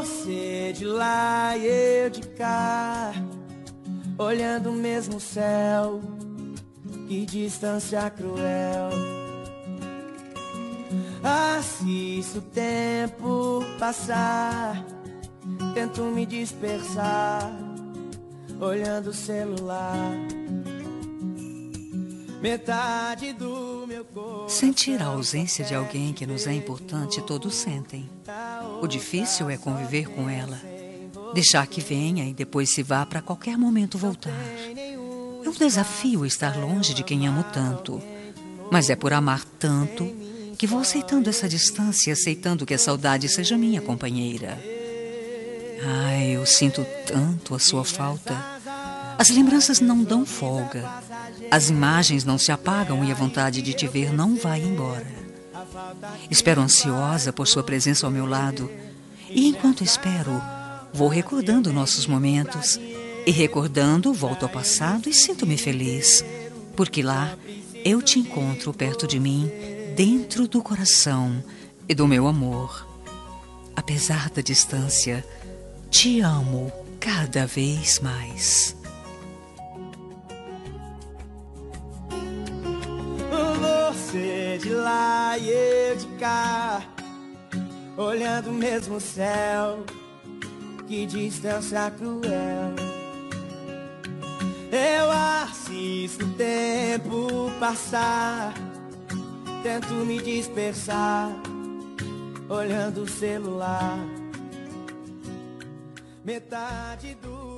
Você de lá e eu de cá, olhando o mesmo céu. Que distância cruel. Assisto o tempo passar, tento me dispersar, olhando o celular. Metade do meu corpo. Sentir a ausência de alguém que nos é importante, todos sentem. O difícil é conviver com ela, deixar que venha e depois se vá para qualquer momento voltar. É um desafio estar longe de quem amo tanto, mas é por amar tanto que vou aceitando essa distância, aceitando que a saudade seja minha companheira. Ai, eu sinto tanto a sua falta. As lembranças não dão folga. As imagens não se apagam e a vontade de te ver não vai embora. Espero ansiosa por sua presença ao meu lado. E enquanto espero, vou recordando nossos momentos. E recordando, volto ao passado e sinto-me feliz. Porque lá eu te encontro perto de mim, dentro do coração e do meu amor. Apesar da distância, te amo cada vez mais. Você de lá e eu de cá, olhando o mesmo céu. Que distância cruel. Eu assisto o tempo passar, tento me dispersar, olhando o celular. Metade do